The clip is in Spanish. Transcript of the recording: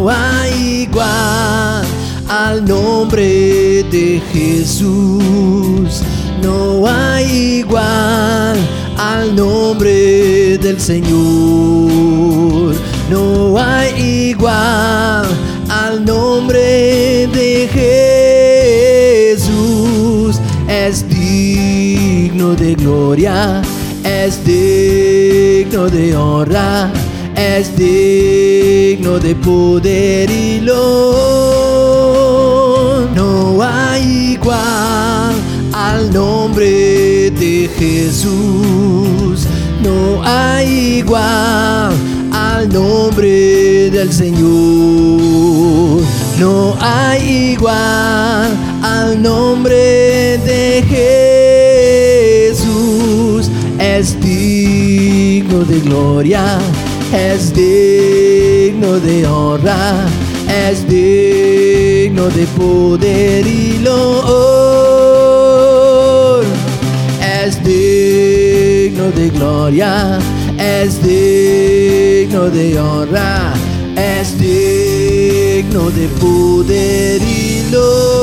No hay igual al nombre de Jesús. No hay igual al nombre del Señor. No hay igual al nombre de Jesús. Es digno de gloria, es digno de honra, es digno de poder y loor. No hay igual al nombre de Jesús. No hay igual al nombre del Señor. No hay igual al nombre de Jesús. Es digno de gloria, es digno de honra, es digno de poder y loor. Es digno de gloria, es digno de honra, es digno de poder y loor.